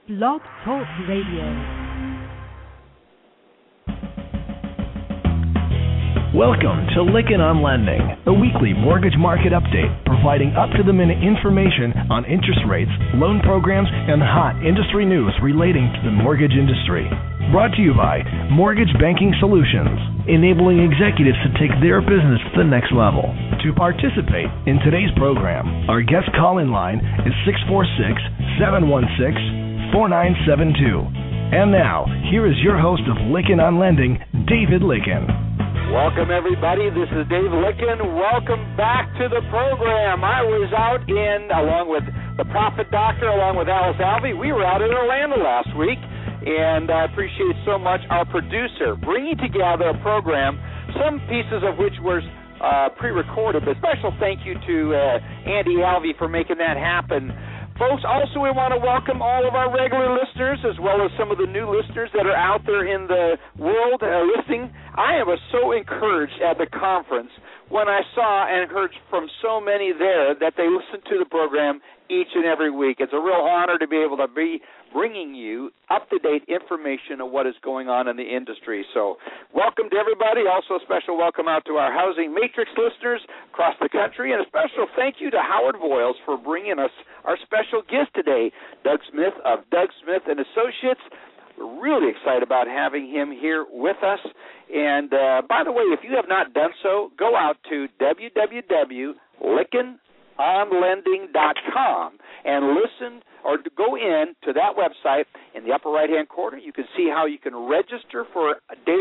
Blog Talk Radio. Welcome to Lykken on Lending, a weekly mortgage market update providing up-to-the-minute information on interest rates, loan programs, and hot industry news relating to the mortgage industry. Brought to you by Mortgage Banking Solutions, enabling executives to take their business to the next level. To participate in today's program, our guest call-in line is 646-716-4972. And now, here is your host of Lykken on Lending, David Lykken. Welcome, everybody. This is Dave Lykken. Welcome back to the program. I was out along with the Profit Doctor, along with Alice Alvey. We were out in Orlando last week, and I appreciate so much our producer bringing together a program, some pieces of which were pre-recorded, but special thank you to Andy Alvey for making that happen. Folks, also we want to welcome all of our regular listeners as well as some of the new listeners that are out there in the world listening. I was so encouraged at the conference when I saw and heard from so many there that they listen to the program each and every week. It's a real honor to be able to be bringing you up-to-date information of what is going on in the industry. So welcome to everybody. Also a special welcome out to our Housing Matrix listeners across the country, and a special thank you to Howard Voiles for bringing us our special guest today, Doug Smith of Doug Smith and Associates. We're really excited about having him here with us. And by the way, if you have not done so, go out to www.LykkenOnLending.com and listen or go in to that website. In the upper right-hand corner, you can see how you can register for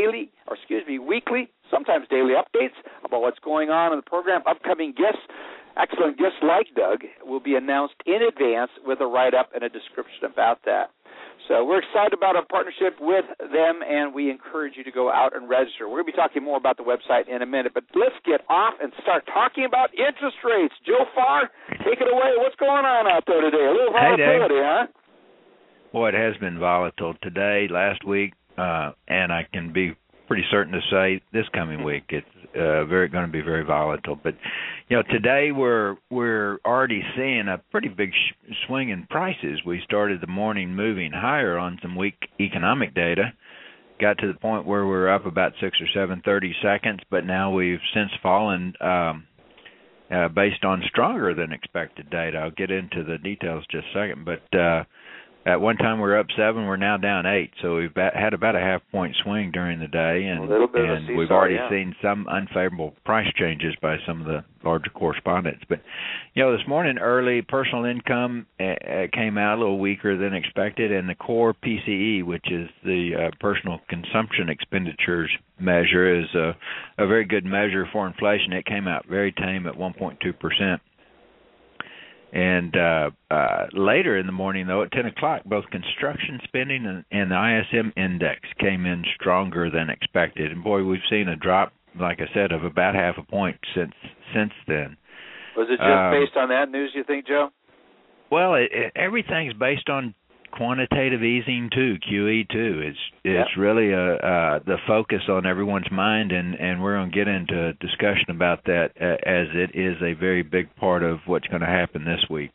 weekly, sometimes daily updates about what's going on in the program. Upcoming guests, excellent guests like Doug, will be announced in advance with a write-up and a description about that. So we're excited about our partnership with them, and we encourage you to go out and register. We're going to be talking more about the website in a minute, but let's get off and start talking about interest rates. Joe Farr, take it away. What's going on out there today? A little volatility, huh? Boy, it has been volatile today, last week, and I can be pretty certain to say this coming week it's going to be very volatile. But today we're already seeing a pretty big swing in prices. We started the morning moving higher on some weak economic data, got to the point where we're up about 6 or 7 30-seconds, but now we've since fallen based on stronger than expected data. I'll get into the details just a second, but at one time we were up 7, we're now down 8, so we've had about a half-point swing during the day, and we've already seen some unfavorable price changes by some of the larger correspondents. But, this morning early, personal income came out a little weaker than expected, and the core PCE, which is the personal consumption expenditures measure, is a very good measure for inflation. It came out very tame at 1.2%. And later in the morning, though, at 10 o'clock, both construction spending and the ISM index came in stronger than expected. And, boy, we've seen a drop, like I said, of about half a point since then. Was it just based on that news, you think, Joe? Well, everything's based on quantitative easing, too, QE, too. It's really the focus on everyone's mind, and we're going to get into a discussion about that as it is a very big part of what's going to happen this week.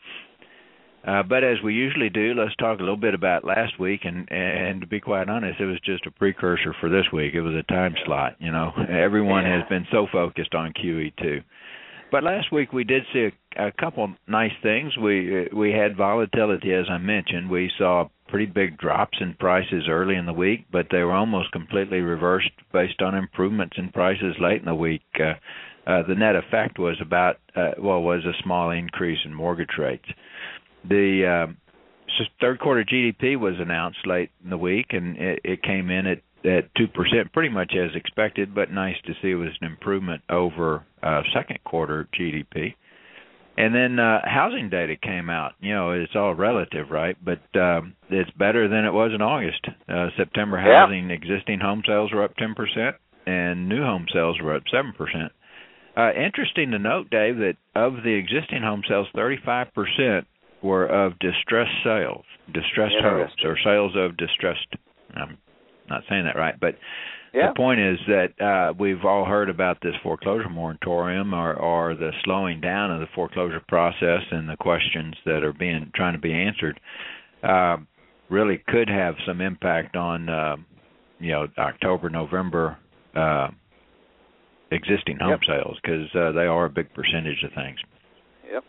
But as we usually do, let's talk a little bit about last week, and to be quite honest, it was just a precursor for this week. It was a time slot, Everyone has been so focused on QE, too. But last week we did see a couple nice things. We had volatility, as I mentioned. We saw pretty big drops in prices early in the week, but they were almost completely reversed based on improvements in prices late in the week. The net effect was was a small increase in mortgage rates. The third quarter GDP was announced late in the week, and it came in at 2%, pretty much as expected, but nice to see it was an improvement over second quarter GDP. And then housing data came out. It's all relative, right? But it's better than it was in August. September housing, existing home sales were up 10%, and new home sales were up 7%. Interesting to note, Dave, that of the existing home sales, 35% were of distressed sales, distressed homes, or sales of distressed. Not saying that right, but the point is that we've all heard about this foreclosure moratorium or the slowing down of the foreclosure process and the questions that are trying to be answered. really could have some impact on October, November existing home sales, because they are a big percentage of things. Yep.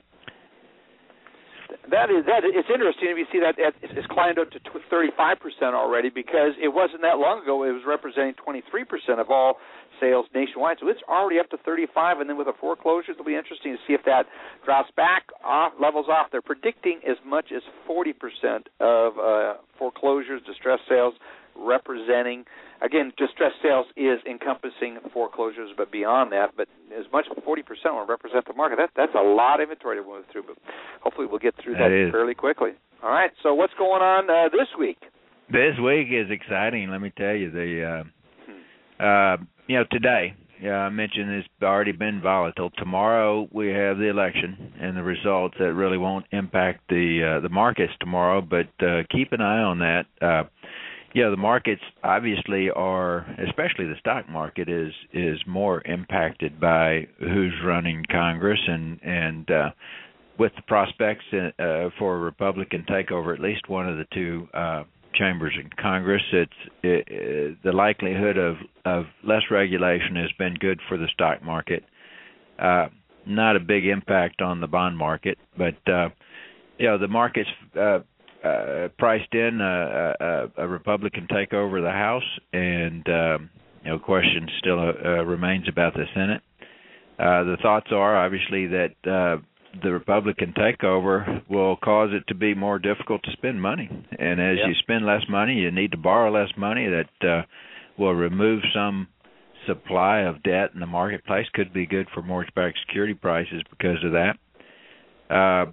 That is it's interesting if you see that it's climbed up to 35% already, because it wasn't that long ago it was representing 23% of all sales nationwide. So it's already up to 35, and then with the foreclosures, it'll be interesting to see if that drops back off, levels off. They're predicting as much as 40% of foreclosures, distress sales, representing, again, distress sales is encompassing foreclosures, but beyond that, but as much as 40% will represent the market. That's a lot of inventory to move through, but hopefully we'll get through that fairly quickly. All right, so what's going on this week? This week is exciting, let me tell you. Today, I mentioned it's already been volatile. Tomorrow we have the election and the results that really won't impact the markets tomorrow, but keep an eye on that. The markets obviously are, especially the stock market, is more impacted by who's running Congress, and with the prospects for a Republican takeover, at least one of the two chambers in Congress, the likelihood of less regulation has been good for the stock market. Not a big impact on the bond market, but the market's priced in a Republican takeover of the House, and question still remains about the Senate. The thoughts are obviously that the Republican takeover will cause it to be more difficult to spend money, and as you spend less money, you need to borrow less money. That will remove some supply of debt in the marketplace. Could be good for mortgage-backed security prices because of that.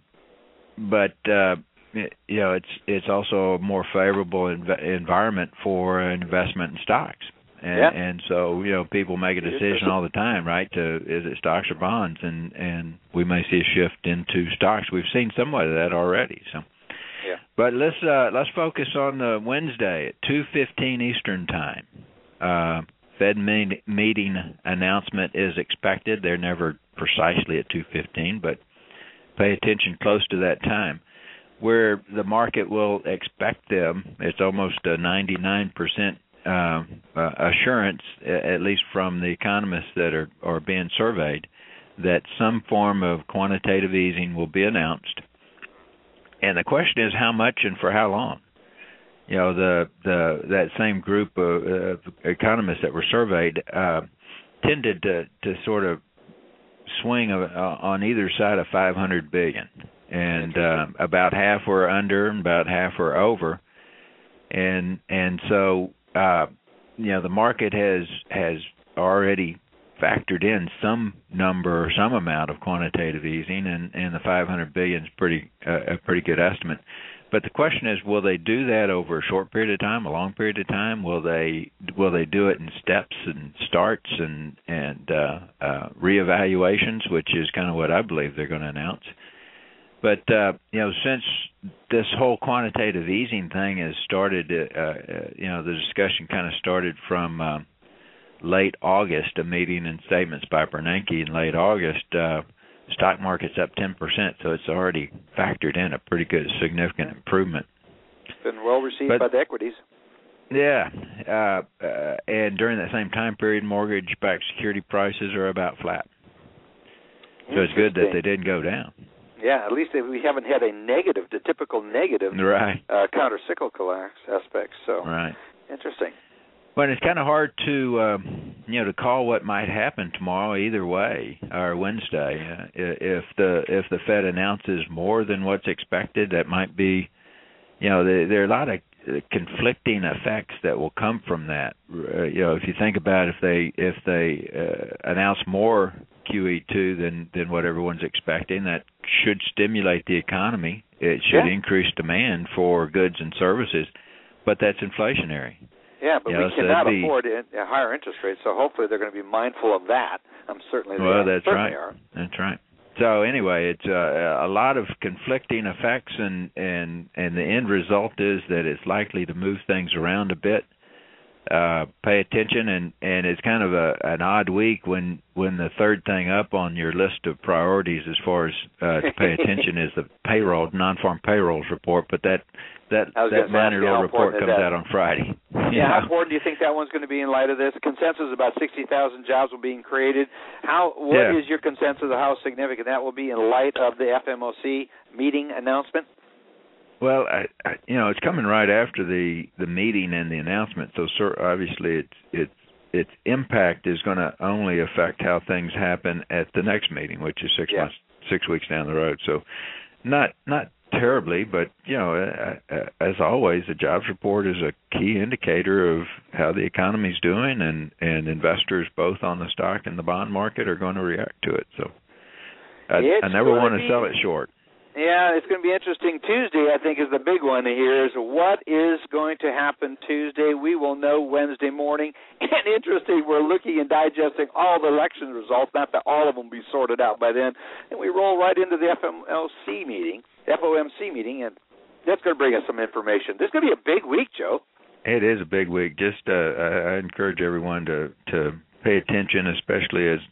It's also a more favorable environment for investment in stocks. And so, people make a decision all the time, right, is it stocks or bonds? And we may see a shift into stocks. We've seen somewhat of that already. So, but let's focus on Wednesday at 2:15 Eastern Time. Fed meeting announcement is expected. They're never precisely at 2:15, but pay attention close to that time. Where the market will expect them, it's almost a 99% assurance, at least from the economists that are being surveyed, that some form of quantitative easing will be announced. And the question is how much and for how long. That same group of economists that were surveyed tended to sort of swing on either side of $500 billion. And about half were under and about half were over. And so the market has already factored in some number or some amount of quantitative easing, and the $500 billion is a pretty good estimate. But the question is, will they do that over a short period of time, a long period of time? Will they do it in steps and starts and reevaluations, which is kind of what I believe they're going to announce. But since this whole quantitative easing thing has started, the discussion kind of started from late August, a meeting and statements by Bernanke in late August. Stock market's up 10%, so it's already factored in a pretty good, significant improvement. It's been well received by the equities. Yeah, and during that same time period, mortgage-backed security prices are about flat. So it's good that they didn't go down. Yeah, at least we haven't had a negative, the typical negative counter-cyclical aspects. So interesting. But it's kind of hard to to call what might happen tomorrow either way, or Wednesday. If the Fed announces more than what's expected, that might be, there are a lot of conflicting effects that will come from that. If you think about if they announce more QE2 than what everyone's expecting, that should stimulate the economy. It should increase demand for goods and services, but that's inflationary. Yeah, but we cannot afford higher interest rates, so hopefully they're going to be mindful of that. That's right. That's right. So anyway, it's a lot of conflicting effects, and the end result is that it's likely to move things around a bit. Pay attention, and it's kind of an odd week when the third thing up on your list of priorities as far as to pay attention is the non-farm payrolls report, but that that minor role report comes out on Friday. Yeah, how important do you think that one's going to be in light of this? Consensus about 60,000 jobs will be created. What is your consensus of how significant that will be in light of the FMOC meeting announcement? Well, it's coming right after the meeting and the announcement, so obviously its impact is going to only affect how things happen at the next meeting, which is 6 weeks down the road. So, not terribly, but as always, the jobs report is a key indicator of how the economy's doing, and investors both on the stock and the bond market are going to react to it. So, I never want to sell it short. Yeah, it's going to be interesting. Tuesday, I think, is the big one here. Is what is going to happen Tuesday? We will know Wednesday morning. And interesting, we're looking and digesting all the election results, not that all of them will be sorted out by then. And we roll right into the FOMC meeting, and that's going to bring us some information. This is going to be a big week, Joe. It is a big week. Just I encourage everyone to pay attention, especially as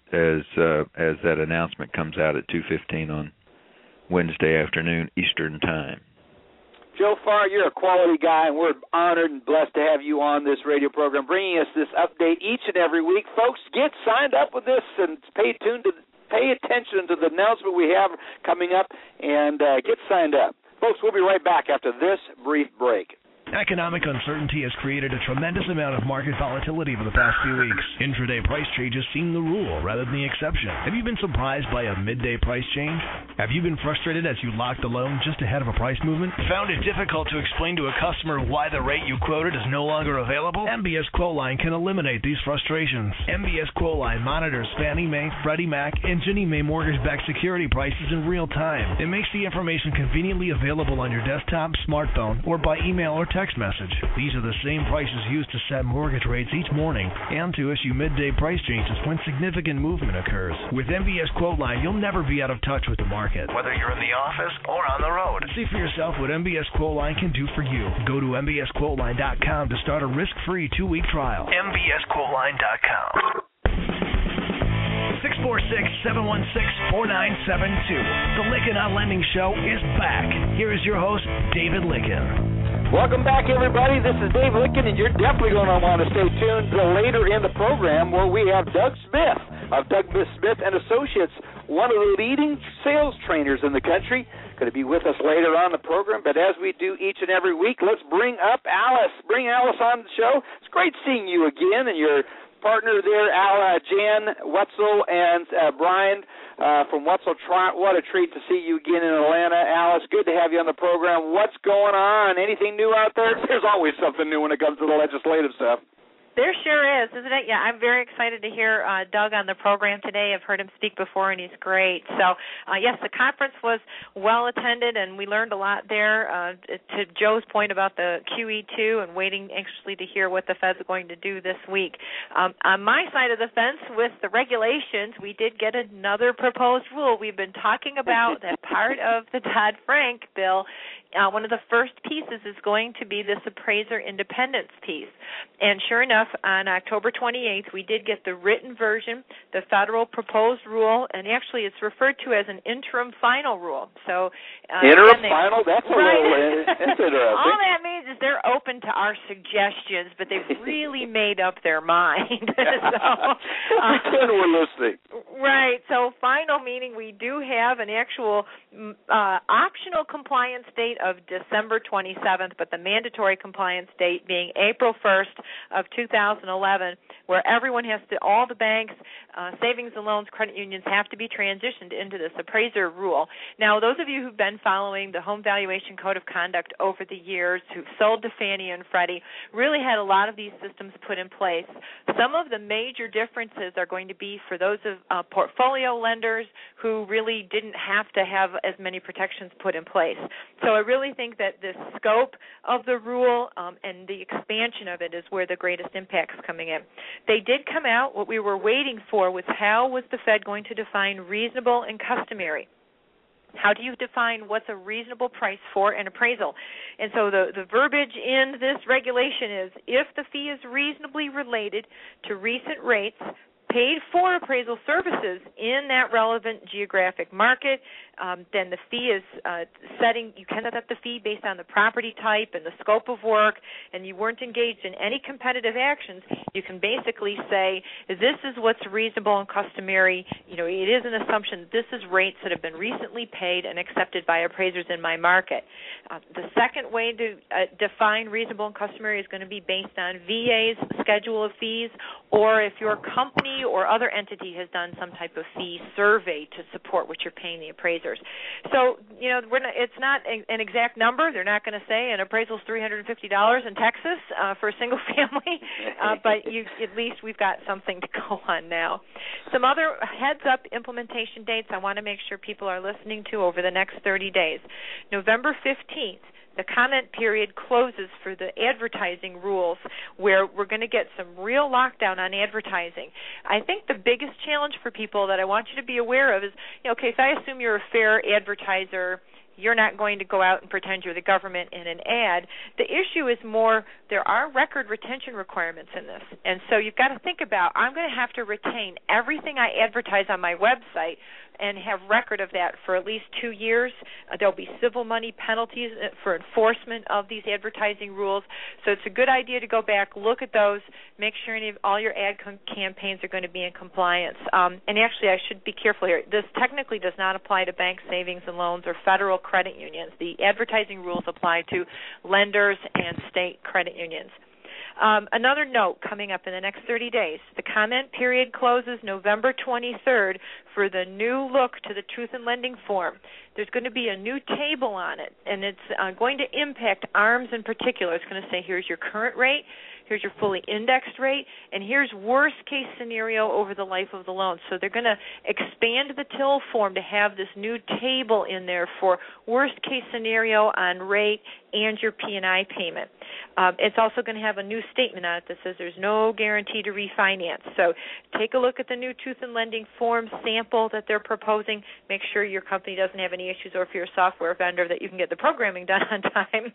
that announcement comes out at 2:15 on Wednesday afternoon Eastern Time. Joe Farr, you're a quality guy, and we're honored and blessed to have you on this radio program, bringing us this update each and every week. Folks, get signed up with this and pay attention to the announcement we have coming up, and get signed up. Folks, we'll be right back after this brief break. Economic uncertainty has created a tremendous amount of market volatility over the past few weeks. Intraday price changes seem the rule rather than the exception. Have you been surprised by a midday price change? Have you been frustrated as you locked the loan just ahead of a price movement? Found it difficult to explain to a customer why the rate you quoted is no longer available? MBS Quoteline can eliminate these frustrations. MBS Quoteline monitors Fannie Mae, Freddie Mac, and Ginnie Mae mortgage-backed security prices in real time. It makes the information conveniently available on your desktop, smartphone, or by email or text message. These are the same prices used to set mortgage rates each morning and to issue midday price changes when significant movement occurs. With MBS Quoteline, you'll never be out of touch with the market, whether you're in the office or on the road. See for yourself what MBS Quoteline can do for you. Go to mbsquoteline.com to start a risk-free 2-week trial. mbsquoteline.com. 646-716-4972. The Lykken on Lending Show is back. Here is your host, David Lykken. Welcome back, everybody. This is Dave Lykken, and you're definitely going to want to stay tuned later in the program where we have Doug Smith of Doug Smith and Associates, one of the leading sales trainers in the country, going to be with us later on the program. But as we do each and every week, let's bring up Alice. Bring Alice on the show. It's great seeing you again, and your partner there, Jan Wetzel and Brian from Wetzel. What a treat to see you again in Atlanta. Alice, good to have you on the program. What's going on? Anything new out there? There's always something new when it comes to the legislative stuff. There sure is, isn't it? Yeah, I'm very excited to hear Doug on the program today. I've heard him speak before, and he's great. So, yes, the conference was well attended, and we learned a lot there. To Joe's point about the QE2 and waiting anxiously to hear what the Fed's going to do this week. On my side of the fence with the regulations, we did get another proposed rule. We've been talking about that part of the Dodd-Frank bill. One of the first pieces is going to be this appraiser independence piece. And sure enough, on October 28th, we did get the written version, the federal proposed rule, and actually it's referred to as an interim final rule. So interim final? That's right. A little interesting. All that means is they're open to our suggestions, but they've really made up their mind. Pretend we're listening. Right. So final meaning we do have an actual optional compliance date of December 27th, but the mandatory compliance date being April 1st of 2011, where everyone has to, all the banks, savings and loans, credit unions have to be transitioned into this appraiser rule. Now, those of you who've been following the Home Valuation Code of Conduct over the years, who've sold to Fannie and Freddie, really had a lot of these systems put in place. Some of the major differences are going to be for those of portfolio lenders who really didn't have to have as many protections put in place. So I really think that the scope of the rule and the expansion of it is where the greatest impact's coming in. They did come out. What we were waiting for was how was the Fed going to define reasonable and customary. How do you define what's a reasonable price for an appraisal? And so the verbiage in this regulation is if the fee is reasonably related to recent rates paid for appraisal services in that relevant geographic market, then the fee is you can set the fee based on the property type and the scope of work, and you weren't engaged in any competitive actions, you can basically say, this is what's reasonable and customary. It is an assumption this is rates that have been recently paid and accepted by appraisers in my market. The second way to define reasonable and customary is going to be based on VA's schedule of fees, or if your company or other entity has done some type of fee survey to support what you're paying the appraisers. So, it's not an exact number. They're not going to say an appraisal is $350 in Texas for a single family, but at least we've got something to go on now. Some other heads-up implementation dates I want to make sure people are listening to over the next 30 days. November 15th. The comment period closes for the advertising rules, where we're going to get some real lockdown on advertising. I think the biggest challenge for people that I want you to be aware of is, if I assume you're a fair advertiser, you're not going to go out and pretend you're the government in an ad. The issue is more there are record retention requirements in this. And so you've got to think about, I'm going to have to retain everything I advertise on my website and have record of that for at least 2 years. There'll be civil money penalties for enforcement of these advertising rules. So it's a good idea to go back, look at those, make sure all your ad campaigns are going to be in compliance. And actually, I should be careful here. This technically does not apply to bank savings and loans or federal credit unions. The advertising rules apply to lenders and state credit unions. Another note coming up in the next 30 days, the comment period closes November 23rd for the new look to the Truth in Lending form. There's going to be a new table on it, and it's going to impact ARMs in particular. It's going to say, here's your current rate, here's your fully indexed rate, and here's worst-case scenario over the life of the loan. So they're going to expand the TIL form to have this new table in there for worst-case scenario on rate and your P&I payment. It's also going to have a new statement on it that says there's no guarantee to refinance. So take a look at the new Truth in Lending form sample that they're proposing. Make sure your company doesn't have any issues, or if you're a software vendor, that you can get the programming done on time.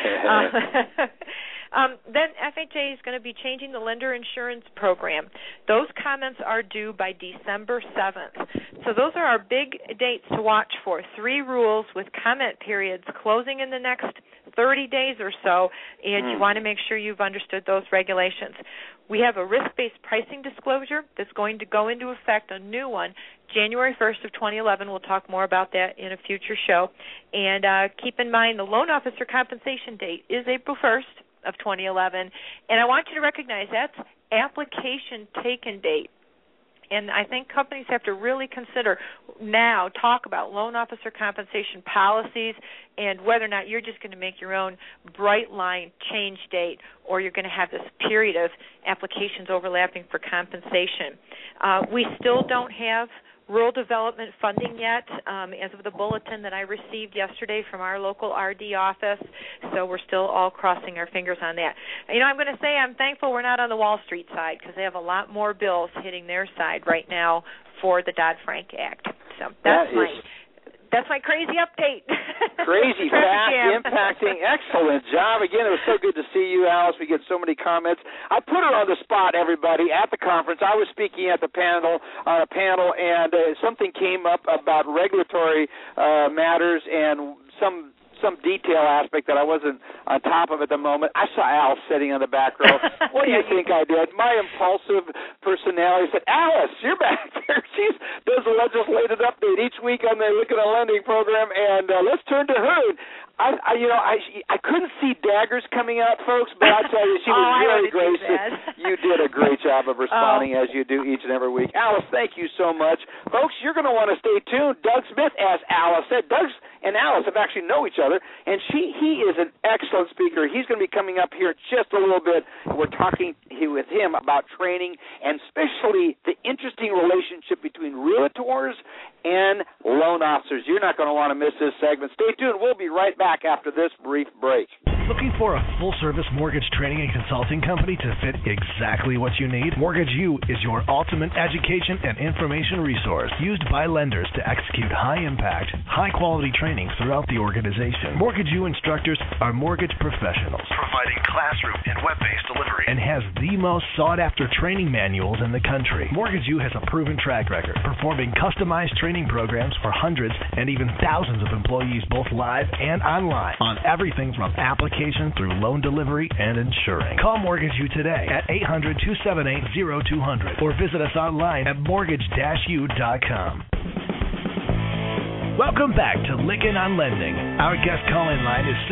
Then FHA is going to be changing the lender insurance program. Those comments are due by December 7th. So those are our big dates to watch for. 3 rules with comment periods closing in the next 30 days or so, and you want to make sure you've understood those regulations. We have a risk-based pricing disclosure that's going to go into effect, a new one, January 1st of 2011. We'll talk more about that in a future show. And keep in mind the loan officer compensation date is April 1st of 2011, and I want you to recognize that's application taken date. And I think companies have to really consider now, talk about loan officer compensation policies and whether or not you're just going to make your own bright line change date, or you're going to have this period of applications overlapping for compensation. We still don't have rural development funding yet, as of the bulletin that I received yesterday from our local RD office, so we're still all crossing our fingers on that. I'm going to say I'm thankful we're not on the Wall Street side, because they have a lot more bills hitting their side right now for the Dodd-Frank Act. So that's my crazy update. Crazy, fast, impacting. Excellent job. Again, it was so good to see you, Alice. We get so many comments. I put her on the spot, everybody, at the conference. I was speaking at the panel, and something came up about regulatory matters and some detail aspect that I wasn't on top of at the moment. I saw Alice sitting on the back row. What do you think I did? My impulsive personality said, Alice, you're back there. She does a legislative update each week on the Looking at Lending program, and let's turn to her. I couldn't see daggers coming out, folks, but I tell you, she was really gracious. You did a great job of responding as you do each and every week. Alice, thank you so much. Folks, you're going to want to stay tuned. Doug Smith, as Alice said, Doug and Alice have actually know each other, and he is an excellent speaker. He's going to be coming up here just a little bit. We're talking with him about training, and especially the interesting relationship between realtors and loan officers. You're not going to want to miss this segment. Stay tuned. We'll be right back after this brief break. Looking for a full-service mortgage training and consulting company to fit exactly what you need? Mortgage U is your ultimate education and information resource used by lenders to execute high-impact, high-quality training throughout the organization. Mortgage U instructors are mortgage professionals, providing classroom and web-based delivery, and has the most sought-after training manuals in the country. Mortgage U has a proven track record, performing customized training programs for hundreds and even thousands of employees, both live and online, on everything from application through loan delivery and insuring. Call Mortgage U today at 800-278-0200 or visit us online at mortgage-u.com. Welcome back to Lykken on Lending. Our guest call-in line is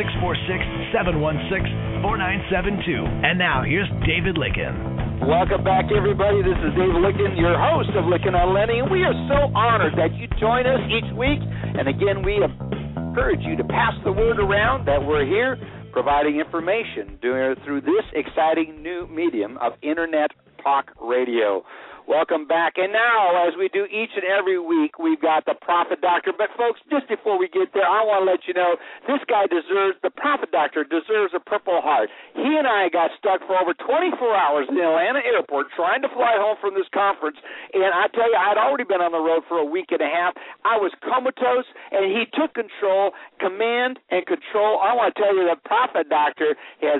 646-716-4972. And now, here's David Lykken. Welcome back, everybody. This is Dave Lykken, your host of Lykken on Lending. We are so honored that you join us each week. And again, we encourage you to pass the word around that we're here providing information through this exciting new medium of Internet Talk Radio. Welcome back. And now, as we do each and every week, we've got the Profit Doctor. But, folks, just before we get there, I want to let you know this guy the Profit Doctor deserves a Purple Heart. He and I got stuck for over 24 hours in the Atlanta airport trying to fly home from this conference. And I tell you, I'd already been on the road for a week and a half. I was comatose, and he took command and control. I want to tell you that Profit Doctor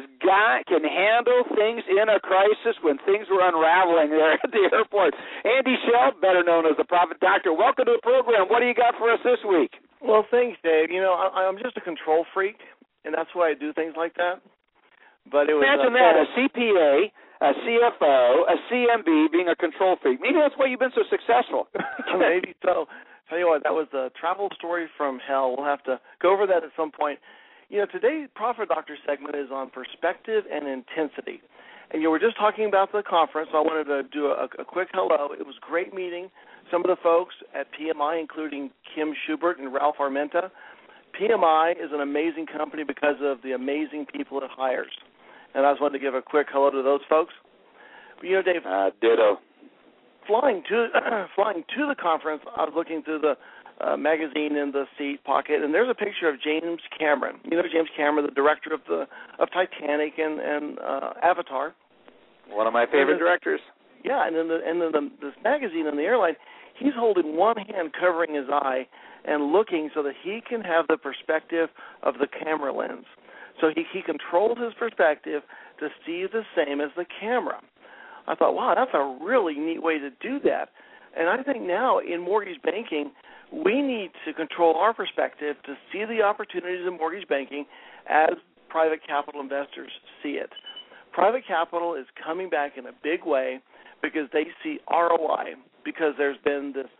can handle things in a crisis when things were unraveling there at the airport. Andy Schell, better known as the Profit Doctor, welcome to the program. What do you got for us this week? Well, thanks, Dave. You know, I'm just a control freak, and that's why I do things like that. But it was imagine that, a CPA, a CFO, a CMB being a control freak. Maybe that's why you've been so successful. Maybe so. Tell you what, that was a travel story from hell. We'll have to go over that at some point. You know, today's Profit Doctor segment is on perspective and intensity. And you were just talking about the conference, so I wanted to do a quick hello. It was great meeting some of the folks at PMI, including Kim Schubert and Ralph Armenta. PMI is an amazing company because of the amazing people it hires. And I just wanted to give a quick hello to those folks. But, you know, Dave, ditto. Flying to the conference, I was looking through the magazine in the seat pocket, and there's a picture of James Cameron. You know James Cameron, the director of Titanic and Avatar. One of my favorite directors. Yeah, and then this magazine on the airline, he's holding one hand covering his eye and looking so that he can have the perspective of the camera lens. So he controls his perspective to see the same as the camera. I thought, wow, that's a really neat way to do that. And I think now in mortgage banking, we need to control our perspective to see the opportunities in mortgage banking as private capital investors see it. Private capital is coming back in a big way because they see ROI, because there's been this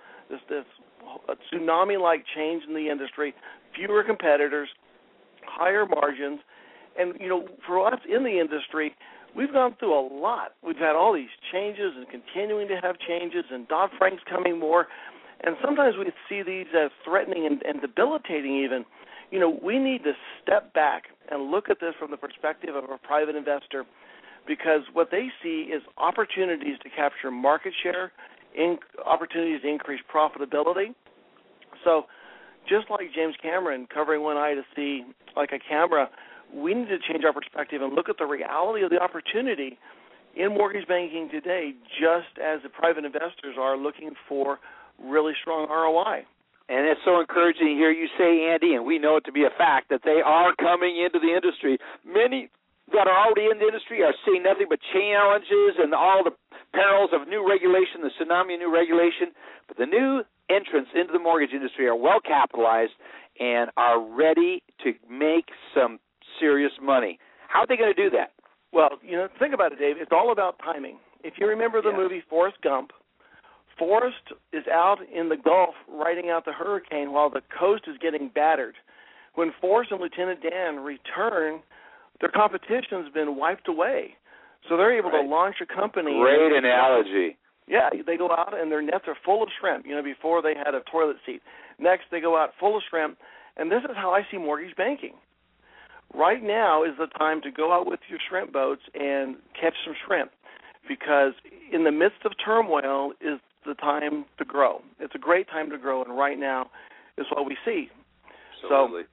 tsunami-like change in the industry, fewer competitors, higher margins. And, you know, for us in the industry, we've gone through a lot. We've had all these changes and continuing to have changes, and Dodd-Frank's coming more. And sometimes we see these as threatening and debilitating even. You know, we need to step back and look at this from the perspective of a private investor, because what they see is opportunities to capture market share, opportunities to increase profitability. So just like James Cameron covering one eye to see like a camera, we need to change our perspective and look at the reality of the opportunity in mortgage banking today, just as the private investors are looking for really strong ROI. And it's so encouraging to hear you say, Andy, and we know it to be a fact, that they are coming into the industry. Many that are already in the industry are seeing nothing but challenges and all the perils of new regulation, the tsunami of new regulation. But the new entrants into the mortgage industry are well capitalized and are ready to make some serious money. How are they going to do that? Well, you know, think about it, Dave. It's all about timing. If you remember the movie Forrest Gump, Forrest is out in the Gulf riding out the hurricane while the coast is getting battered. When Forrest and Lieutenant Dan return, their competition's been wiped away. So they're able to launch a company. Great analogy. Yeah, they go out and their nets are full of shrimp. You know, before they had a toilet seat. Next, they go out full of shrimp. And this is how I see mortgage banking. Right now is the time to go out with your shrimp boats and catch some shrimp, because in the midst of turmoil is the time to grow. It's a great time to grow, and right now is what we see. Absolutely.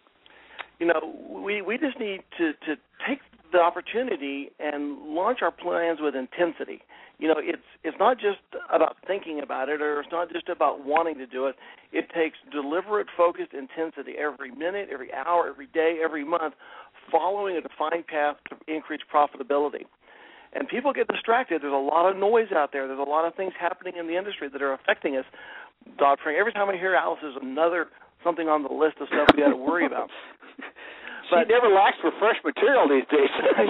So, we just need to take the opportunity and launch our plans with intensity. It's not just about thinking about it, or it's not just about wanting to do it. It takes deliberate, focused intensity every minute, every hour, every day, every month, following a defined path to increase profitability. And people get distracted. There's a lot of noise out there. There's a lot of things happening in the industry that are affecting us. Dodd-Frank, every time I hear Alice, there's another something on the list of stuff we got to worry about. But she never lacks for fresh material these days. I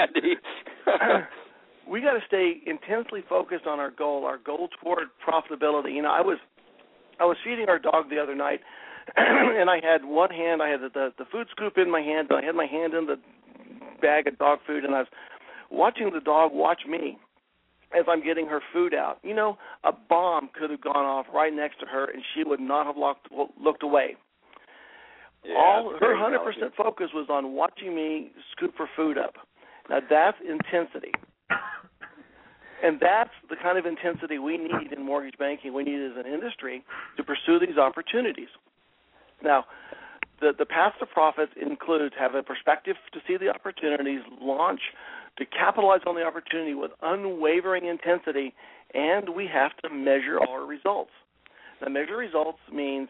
know. We got to stay intensely focused on our goal toward profitability. I was feeding our dog the other night, and I had one hand, I had the food scoop in my hand, and I had my hand in the bag of dog food, and I was watching the dog watch me as I'm getting her food out. A bomb could have gone off right next to her, and she would not have looked away. Yeah, All her 100% focus was on watching me scoop her food up. Now, that's intensity. And that's the kind of intensity we need in mortgage banking, we need as an industry to pursue these opportunities. Now, the path to profits includes have a perspective to see the opportunities, launch, to capitalize on the opportunity with unwavering intensity, and we have to measure our results. Now, measure results means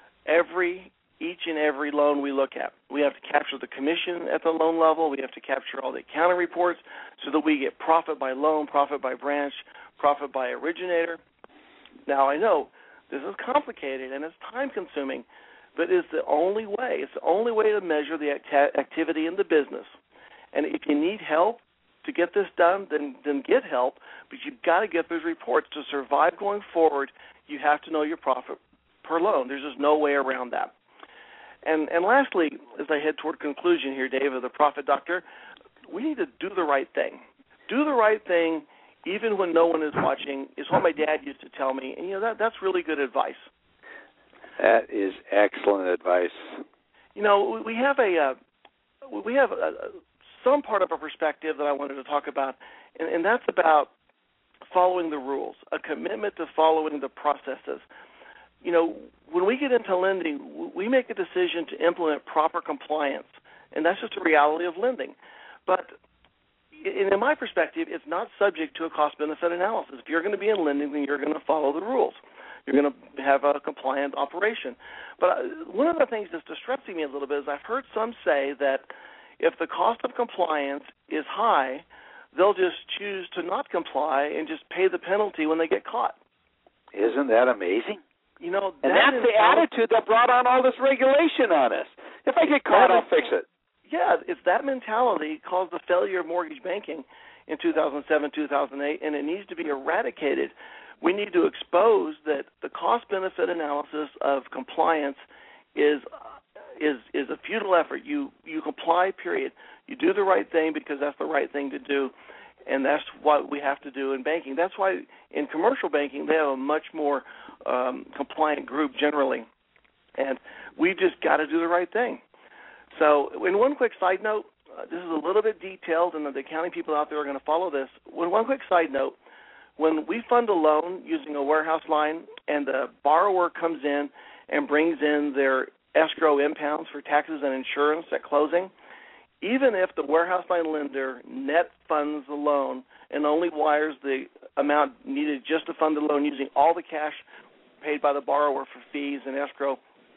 each and every loan we look at. We have to capture the commission at the loan level. We have to capture all the accounting reports so that we get profit by loan, profit by branch, profit by originator. Now, I know this is complicated and it's time-consuming, but it's the only way. It's the only way to measure the activity in the business. And if you need help to get this done, then get help, but you've got to get those reports. To survive going forward, you have to know your profit per loan. There's just no way around that. And lastly, as I head toward conclusion here, Dave, of the Profit Doctor, we need to do the right thing. Do the right thing even when no one is watching is what my dad used to tell me, and that's really good advice. That is excellent advice. We have some part of a perspective that I wanted to talk about, and that's about following the rules, a commitment to following the processes. When we get into lending, we make a decision to implement proper compliance, and that's just a reality of lending. But in my perspective, it's not subject to a cost-benefit analysis. If you're going to be in lending, then you're going to follow the rules. You're going to have a compliant operation. But one of the things that's distressing me a little bit is I've heard some say that if the cost of compliance is high, they'll just choose to not comply and just pay the penalty when they get caught. Isn't that amazing? And that's the attitude that brought on all this regulation on us. If I get caught, I'll fix it. Yeah, it's that mentality caused the failure of mortgage banking in 2007, 2008, and it needs to be eradicated. We need to expose that the cost-benefit analysis of compliance is a futile effort. You comply, period. You do the right thing because that's the right thing to do, and that's what we have to do in banking. That's why in commercial banking they have a much more compliant group generally, and we've just got to do the right thing. So in one quick side note, this is a little bit detailed, and the accounting people out there are going to follow this. One quick side note, when we fund a loan using a warehouse line and the borrower comes in and brings in their escrow impounds for taxes and insurance at closing, even if the warehouse line lender net funds the loan and only wires the amount needed just to fund the loan using all the cash paid by the borrower for fees and escrow,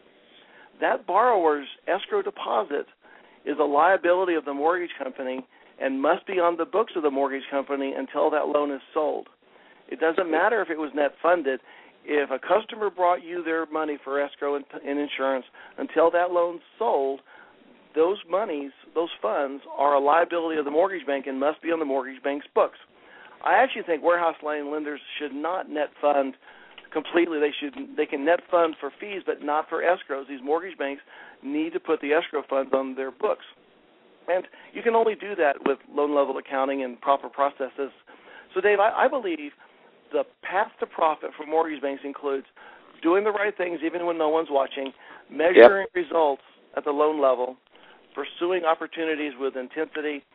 that borrower's escrow deposit is a liability of the mortgage company and must be on the books of the mortgage company until that loan is sold. It doesn't matter if it was net funded. If a customer brought you their money for escrow and insurance, until that loan's sold, those monies, those funds, are a liability of the mortgage bank and must be on the mortgage bank's books. I actually think warehouse line lenders should not net fund completely. They can net fund for fees, but not for escrows. These mortgage banks need to put the escrow funds on their books. And you can only do that with loan-level accounting and proper processes. So, Dave, I believe the path to profit for mortgage banks includes doing the right things even when no one's watching, measuring results at the loan level, pursuing opportunities with intensity,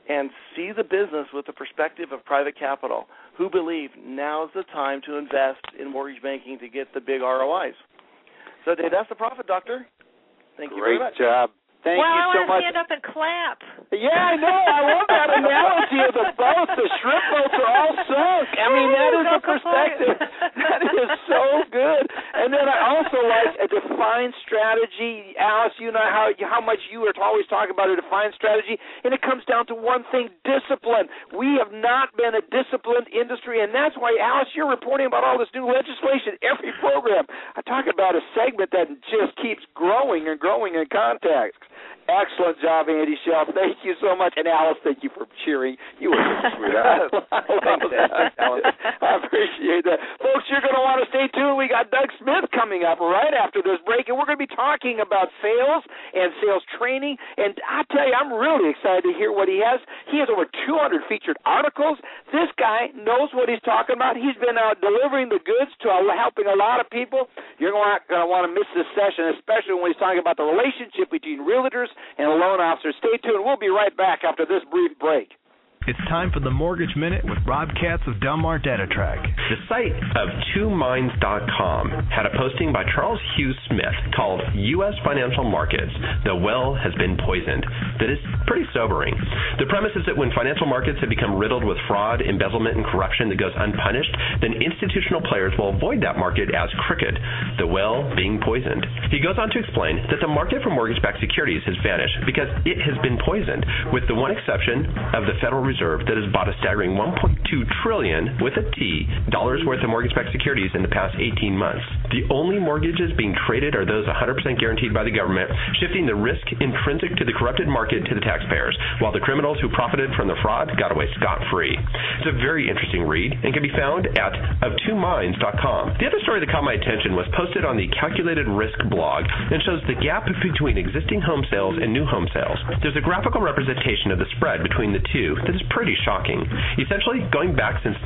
and see the business with the perspective of private capital who believe now's the time to invest in mortgage banking to get the big ROIs. So, Dave, that's the Profit Doctor. Thank you very much. Great job. Thank you so much. I want to stand up and clap. Yeah, I know. I love that analogy of the boats. The shrimp boats are all sunk. I mean, that is a perspective. That is so good. And then I also like a defined strategy. Alice, you know how much you are always talking about a defined strategy, and it comes down to one thing, discipline. We have not been a disciplined industry, and that's why, Alice, you're reporting about all this new legislation every program. I talk about a segment that just keeps growing and growing in context. Excellent job, Andy Shelf. Thank you so much. And Alice, thank you for cheering. You were so sweet. I love that, Alice. I appreciate that. Folks, you're going to want to stay tuned. We got Doug Smith coming up right after this break, and we're going to be talking about sales and sales training. And I tell you, I'm really excited to hear what he has. He has over 200 featured articles. This guy knows what he's talking about. He's been out delivering the goods to helping a lot of people. You're not going to want to miss this session, especially when he's talking about the relationship between realtors and loan officers. Stay tuned. We'll be right back after this brief break. It's time for the Mortgage Minute with Rob Katz of Del Mar DataTrack. The site of twominds.com had a posting by Charles Hugh Smith called U.S. Financial Markets, the well has been poisoned. That is pretty sobering. The premise is that when financial markets have become riddled with fraud, embezzlement, and corruption that goes unpunished, then institutional players will avoid that market as crooked, the well being poisoned. He goes on to explain that the market for mortgage-backed securities has vanished because it has been poisoned, with the one exception of the Federal Reserve that has bought a staggering $1.2 trillion, with a T, dollars worth of mortgage-backed securities in the past 18 months. The only mortgages being traded are those 100% guaranteed by the government, shifting the risk intrinsic to the corrupted market to the taxpayers, while the criminals who profited from the fraud got away scot-free. It's a very interesting read and can be found at oftwominds.com. The other story that caught my attention was posted on the Calculated Risk blog and shows the gap between existing home sales and new home sales. There's a graphical representation of the spread between the two that is pretty shocking. Essentially, going back since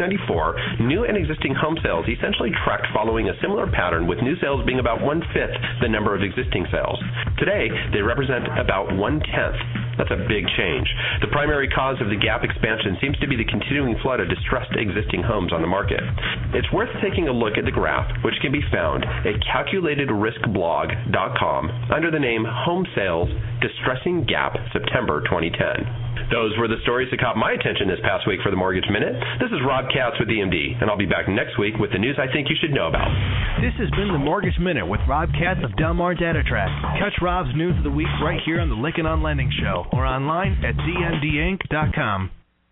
1994, new and existing home sales essentially tracked following a similar pattern, with new sales being about 1/5 the number of existing sales. Today, they represent about 1/10. That's a big change. The primary cause of the gap expansion seems to be the continuing flood of distressed existing homes on the market. It's worth taking a look at the graph, which can be found at calculatedriskblog.com under the name Home Sales Distressing Gap September 2010. Those were the stories that caught my attention this past week for the Mortgage Minute. This is Rob Katz with EMD, and I'll be back next week with the news I think you should know about. This has been the Mortgage Minute with Rob Katz of Del Mar DataTrack. Catch Rob's News of the Week right here on the Lykken on Lending Show or online at dmdinc.com.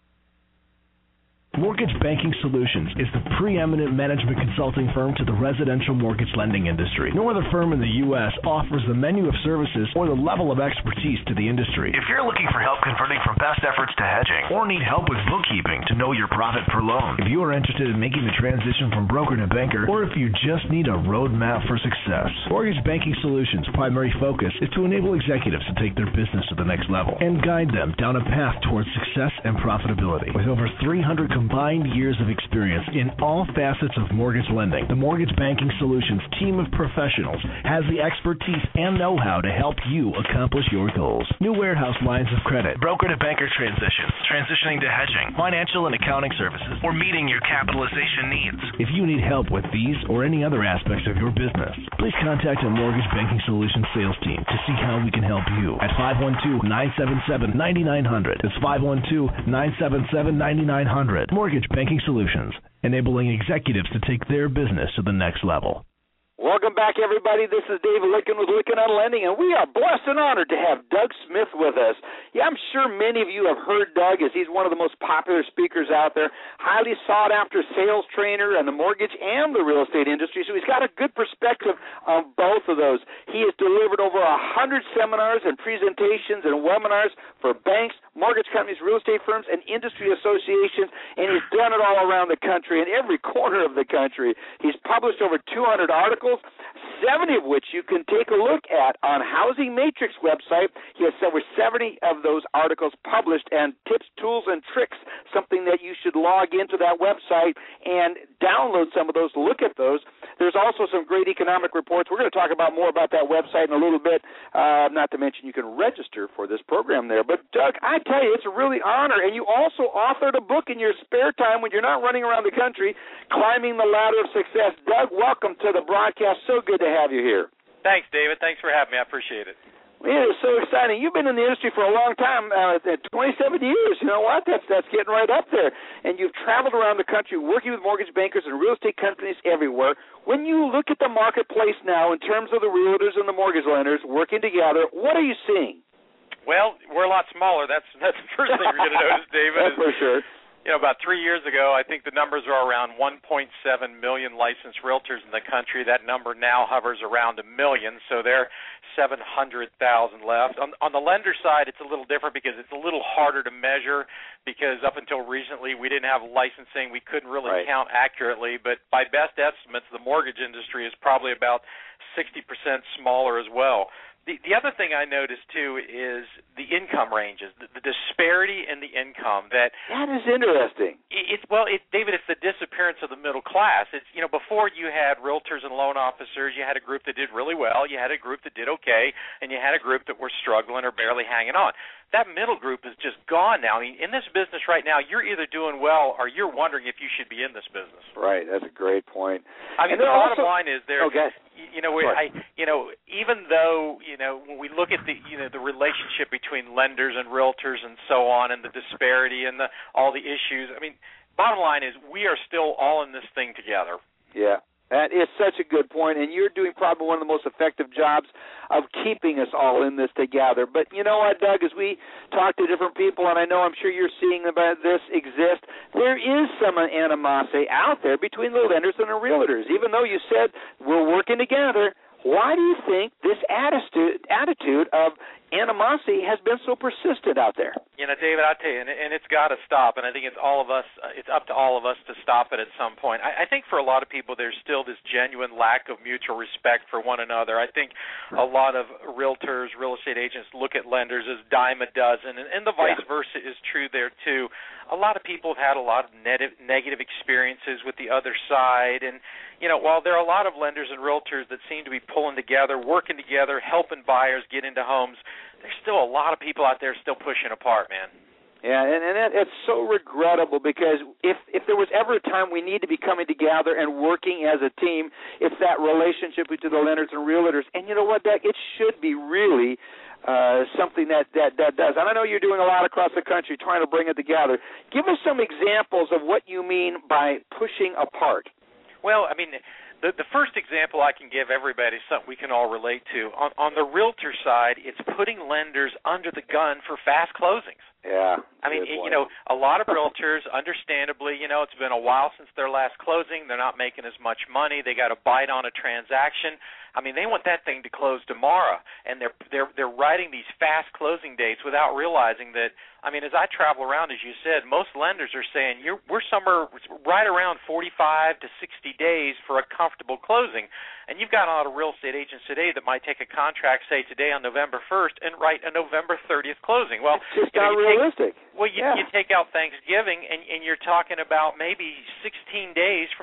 Mortgage Banking Solutions is the preeminent management consulting firm to the residential mortgage lending industry. No other firm in the U.S. offers the menu of services or the level of expertise to the industry. If you're looking for help converting from past efforts to hedging or need help with bookkeeping to know your profit per loan, if you are interested in making the transition from broker to banker, or if you just need a roadmap for success, Mortgage Banking Solutions' primary focus is to enable executives to take their business to the next level and guide them down a path towards success and profitability. With over 300 combined years of experience in all facets of mortgage lending, the Mortgage Banking Solutions team of professionals has the expertise and know-how to help you accomplish your goals. New warehouse lines of credit, broker to banker transitions, transitioning to hedging, financial and accounting services, or meeting your capitalization needs. If you need help with these or any other aspects of your business, please contact a Mortgage Banking Solutions sales team to see how we can help you at 512-977-9900. That's 512-977-9900. Mortgage Banking Solutions, enabling executives to take their business to the next level. Welcome back, everybody. This is Dave Lykken with Lykken on Lending, and we are blessed and honored to have Doug Smith with us. Yeah, I'm sure many of you have heard Doug, as he's one of the most popular speakers out there, highly sought-after sales trainer in the mortgage and the real estate industry, so he's got a good perspective on both of those. He has delivered over 100 seminars and presentations and webinars for banks, mortgage companies, real estate firms, and industry associations, and he's done it all around the country, in every corner of the country. He's published over 200 articles, 70 of which you can take a look at on Housing Matrix website. He has over 70 of those articles published, and tips, tools, and tricks, something that you should log into that website and download some of those, look at those. There's also some great economic reports. We're going to talk about more about that website in a little bit, not to mention you can register for this program there. But, Doug, I I tell you, it's a really honor. And you also authored a book in your spare time when you're not running around the country, Climbing the Ladder of Success. Doug, welcome to the broadcast. So good to have you here. Thanks, David. Thanks for having me. I appreciate it. It is so exciting. You've been in the industry for a long time, 27 years. You know what? That's getting right up there. And you've traveled around the country working with mortgage bankers and real estate companies everywhere. When you look at the marketplace now in terms of the realtors and the mortgage lenders working together, what are you seeing? Well, we're a lot smaller. That's the first thing you're going to notice, David. That's for sure. You know, about 3 years ago, I think the numbers are around 1.7 million licensed realtors in the country. That number now hovers around 1 million, so there are 700,000 left. On the lender side, it's a little different because it's a little harder to measure because up until recently we didn't have licensing. We couldn't really count accurately, but by best estimates, the mortgage industry is probably about 60% smaller as well. The other thing I noticed, too, is the income ranges, the disparity in the income. That is interesting. David, it's the disappearance of the middle class. It's, you know, before you had realtors and loan officers, you had a group that did really well, you had a group that did okay, and you had a group that were struggling or barely hanging on. That middle group is just gone now. I mean, in this business right now, you're either doing well or you're wondering if you should be in this business. Right. That's a great point. I mean, the bottom line is there. Okay. Even though, when we look at the relationship between lenders and realtors and so on, and the disparity and all the issues, I mean, bottom line is we are still all in this thing together. Yeah. That is such a good point, and you're doing probably one of the most effective jobs of keeping us all in this together. But you know what, Doug, as we talk to different people, and I'm sure you're seeing about this exist, there is some animosity out there between the lenders and the realtors. Even though you said we're working together, why do you think this attitude of animosity has been so persistent out there? You know, David, I'll tell you, and it's got to stop, and I think it's all of us. It's up to all of us to stop it at some point. I think for a lot of people, there's still this genuine lack of mutual respect for one another. I think a lot of realtors, real estate agents look at lenders as dime a dozen, and the vice versa is true there too. A lot of people have had a lot of negative experiences with the other side, and while there are a lot of lenders and realtors that seem to be pulling together, working together, helping buyers get into homes, there's still a lot of people out there still pushing apart, man. Yeah, and it's so regrettable because if there was ever a time we need to be coming together and working as a team, it's that relationship between the lenders and realtors. And you know what, Doug? It should be really something that does. And I know you're doing a lot across the country trying to bring it together. Give us some examples of what you mean by pushing apart. Well, I mean, the first example I can give everybody is something we can all relate to. On the realtor side, it's putting lenders under the gun for fast closings. Yeah. I mean, a lot of realtors, understandably, it's been a while since their last closing. They're not making as much money. They got to bite on a transaction. I mean, they want that thing to close tomorrow, and they're writing these fast closing dates without realizing that. I mean, as I travel around, as you said, most lenders are saying we're somewhere right around 45 to 60 days for a comfortable closing. And you've got a lot of real estate agents today that might take a contract, say, today on November 1st and write a November 30th closing. Well, it's just not realistic. You take out Thanksgiving, and you're talking about maybe 16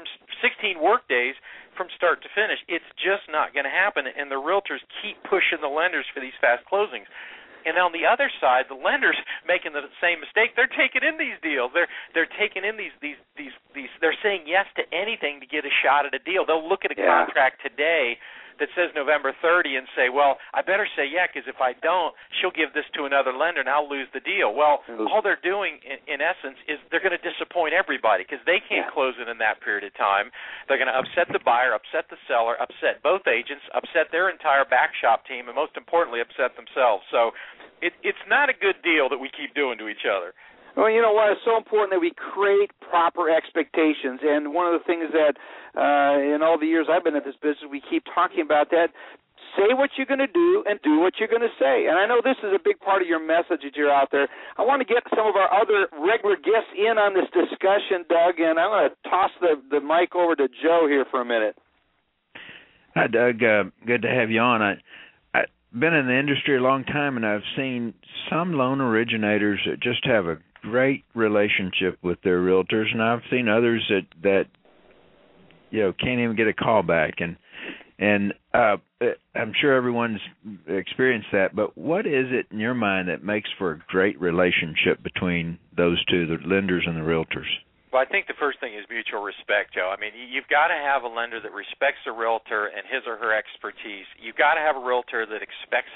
work days from start to finish. It's just not going to happen, and the realtors keep pushing the lenders for these fast closings. And on the other side, the lenders making the same mistake. They're taking in these deals. They're taking in these. They're saying yes to anything to get a shot at a deal. They'll look at a contract today that says November 30 and say, well, I better say because if I don't, she'll give this to another lender and I'll lose the deal. Well, all they're doing in essence is they're going to disappoint everybody because they can't close it in that period of time. They're going to upset the buyer, upset the seller, upset both agents, upset their entire back shop team, and most importantly, upset themselves. So it's not a good deal that we keep doing to each other. Well, you know what? It's so important that we create proper expectations. And one of the things that in all the years I've been in this business, we keep talking about that. Say what you're going to do and do what you're going to say. And I know this is a big part of your message that you're out there. I want to get some of our other regular guests in on this discussion, Doug, and I'm going to toss the mic over to Joe here for a minute. Hi, Doug. Good to have you on. I've been in the industry a long time, and I've seen some loan originators that just have a great relationship with their realtors, and I've seen others that can't even get a call back. And And I'm sure everyone's experienced that, but what is it in your mind that makes for a great relationship between those two, the lenders and the realtors? Well, I think the first thing is mutual respect, Joe. I mean, you've got to have a lender that respects the realtor and his or her expertise. You've got to have a realtor that respects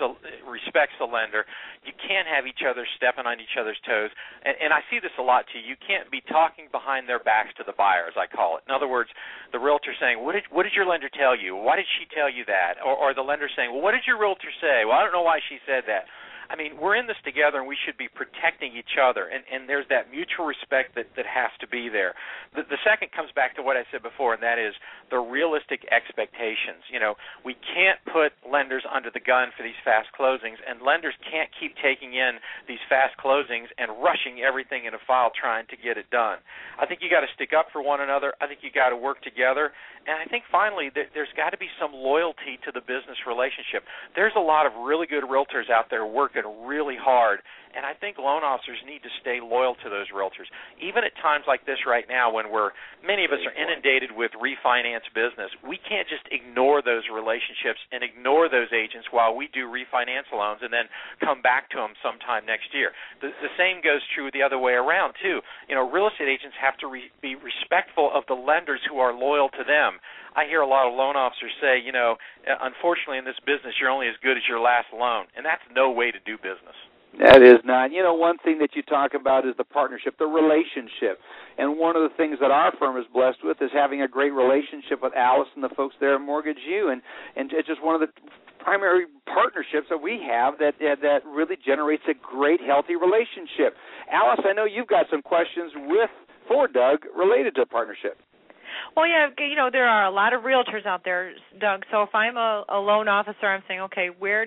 the lender. You can't have each other stepping on each other's toes. And I see this a lot, too. You can't be talking behind their backs to the buyer, as I call it. In other words, the realtor saying, what did your lender tell you? Why did she tell you that? Or the lender saying, well, what did your realtor say? Well, I don't know why she said that. I mean, we're in this together, and we should be protecting each other, and there's that mutual respect that has to be there. The second comes back to what I said before, and that is the realistic expectations. You know, we can't put lenders under the gun for these fast closings, and lenders can't keep taking in these fast closings and rushing everything in a file trying to get it done. I think you got to stick up for one another. I think you got to work together, and I think finally there's got to be some loyalty to the business relationship. There's a lot of really good realtors out there working really hard, and I think loan officers need to stay loyal to those realtors. Even at times like this right now when many of us are inundated with refinance business, we can't just ignore those relationships and ignore those agents while we do refinance loans and then come back to them sometime next year. The same goes true the other way around, too. You know, real estate agents have to be respectful of the lenders who are loyal to them. I hear a lot of loan officers say, you know, unfortunately in this business you're only as good as your last loan, and that's no way to do business. That is not. You know, one thing that you talk about is the partnership, the relationship. And one of the things that our firm is blessed with is having a great relationship with Alice and the folks there at Mortgage U, and it's just one of the primary partnerships that we have that really generates a great, healthy relationship. Alice, I know you've got some questions for Doug related to partnership. Well, yeah, you know, there are a lot of realtors out there, Doug. So if I'm a loan officer, I'm saying, okay,